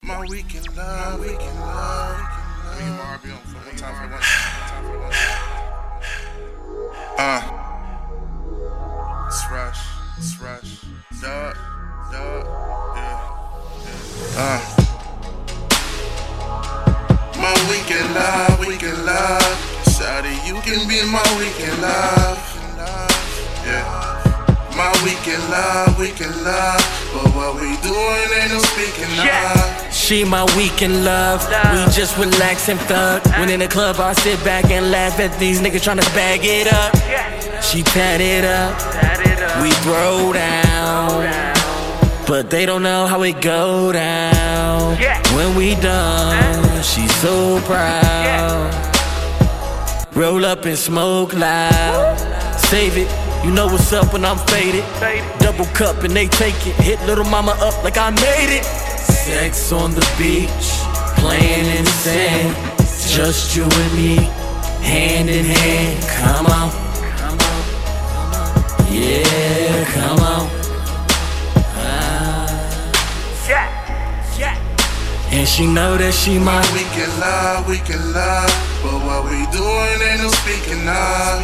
My weekend love, weekend love. Let me get my RB on for one time for the one. It's rush. Duh, yeah. My weekend love, weekend love. Shawty, you can be my weekend love. Yeah. My weekend love. But what we doing ain't no speaking of. She my weekend love. We just relax and thug. When in the club, I sit back and laugh at these niggas tryna bag it up. She tat it up. We throw down. But they don't know how it go down. When we done, she's so proud. Roll up and smoke loud. Save it, you know what's up when I'm faded. Double cup and they take it. Hit little mama up like I made it. Sex on the beach, playing in the sand. Just you and me, hand in hand. Come on, yeah, come on. And she know that she my weekend love. But what we doing ain't no speaking of.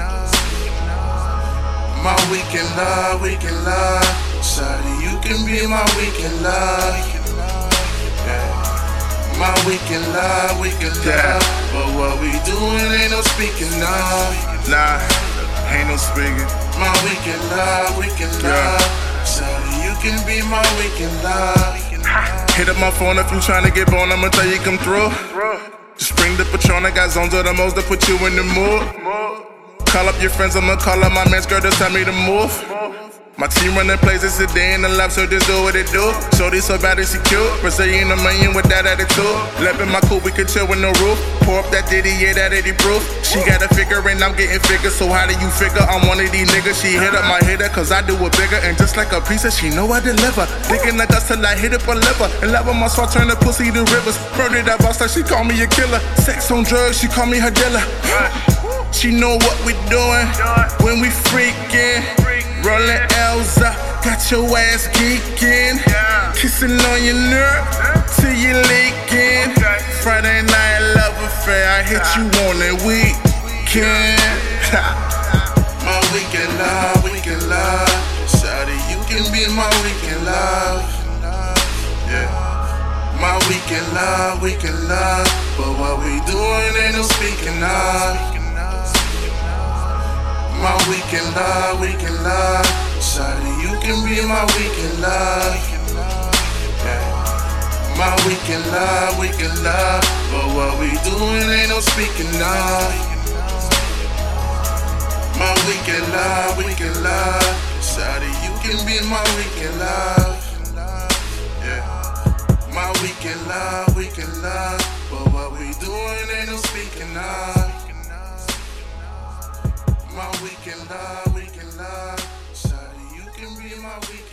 My weekend love. Shawty, you can be my weekend love. Yeah. My weekend love. But what we doing ain't no speaking of. Nah, ain't no speaking. My weekend love. Shawty, you can be my weekend love. Hit up my phone if you tryna get born, I'ma tell you come through. Just bring the Patron, I got zones of the most to put you in the mood. Call up your friends, I'ma call up my man's girl to tell me to move. My team running plays a day in the lab, so just do what it do. Shorty so bad and she cute, Brazilian a million with that attitude. Left in my coupe, we could chill with no roof. Pour up that Diddy, yeah, that 80 proof. She got a figure and I'm getting figures, so how do you figure I'm one of these niggas? She hit up my hitter, cause I do it bigger. And just like a pizza, she know I deliver. Digging the dust till I hit up her liver. And love my swat, turn the pussy to rivers. Murdered that boss, like she call me a killer. Sex on drugs, she call me her dealer. She know what we doing when we freaking. Rollin' L's up, got your ass geeking. Kissing on your nerve till you leaking. Friday night love affair, I hit you on that weekend. My weekend love. Shawty, you can be my weekend love. Yeah. My weekend love. But what we doing ain't no speaking of. My weekend love. Shawty, you can be my weekend love. Yeah. My weekend love. But what we doing ain't no speaking of. My weekend love. Shawty, you can be my weekend love. Yeah. My weekend love. But what we doing ain't no speaking of. My weekend love. Shawty, you can be my weekend.